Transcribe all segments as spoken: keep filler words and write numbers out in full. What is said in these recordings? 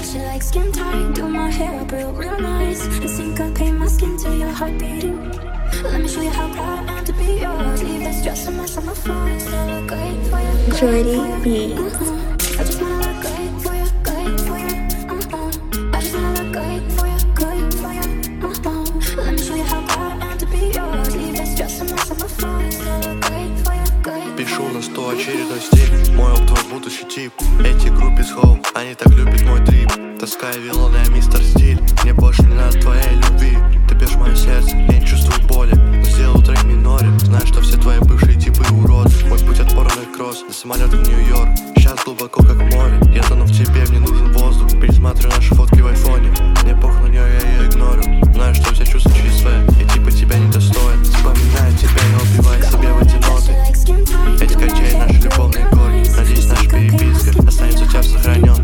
she like skin tight, do my hair up real, real nice, and syncopate my skin to your heart beating. Let me show you how proud I am to be yours. Leave this dress and mess on my phone. Still look great for you. Jordy Beats. Uh-uh. I just wanna look great for you, great for you. Uh-uh. I just wanna look great for you, great for you. Uh-uh. Let me show you how proud I am to be yours. Leave this dress and mess on my phone. Still look great for you, great. Пишу на сто очередной стиль, мой твой будущий тип. Эти группы с хоу, они так любят мой трип. Таская вилоны, я мистер стиль. Мне больше не надо твоей любви. Ты бьешь мое сердце, я не чувствую боли. Но сделал трек в миноре. Знаю, что все твои бывшие типы уроды. Мой путь от Порно кросс до самолета в Нью-Йорк. Сейчас глубоко как в море. Я тону в тебе, мне нужен воздух. Пересматриваю наши фотки в айфоне. Мне похуй на нее, я ее игнорю. Знаю, что все чувства через свои. Я типа тебя не достоин. Вспоминаю тебя, не убивая себе в эти ноты. Эти качели наши любовные горки. Надеюсь, наша переписка останется у тебя в сохраненке.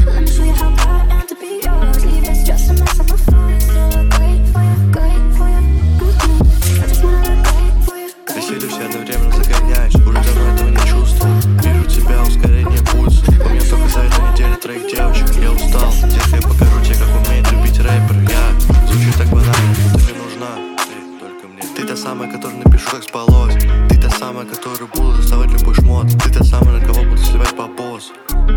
Веселюсь, я одновременно загоняюсь. Уже давно этого не чувствовал. Вижу тебя, ускорение пульса. У меня только за эту неделю троих девочек. Я устал, детка, я покажу тебе, как умеет любить рэпер. Я звучу так банально, но ты мне нужна. Ты только мне. Ты та самая, которую напишу, как спалось. Ты та самая, которую буду доставать любой шмот. Ты та самая, на кого буду сливать по босс.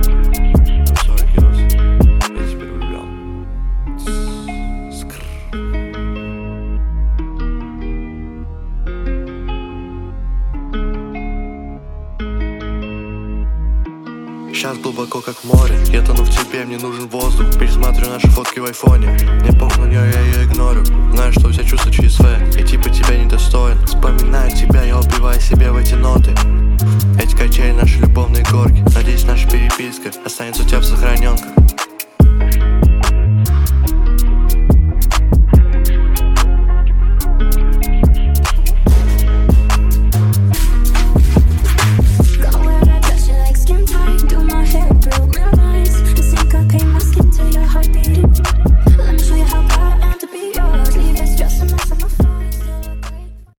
Сейчас глубоко как в море. Я тону в тебе, мне нужен воздух. Пересматриваю наши фотки в айфоне. Мне похуй на нее, я ее игнорю. Знаю, что у тебя чувства через свои. И типа тебя не достоин. Вспоминаю тебя, я убиваю себе в эти ноты. Эти качели наши любовные горки. Надеюсь, наша переписка останется у тебя в сохраненках.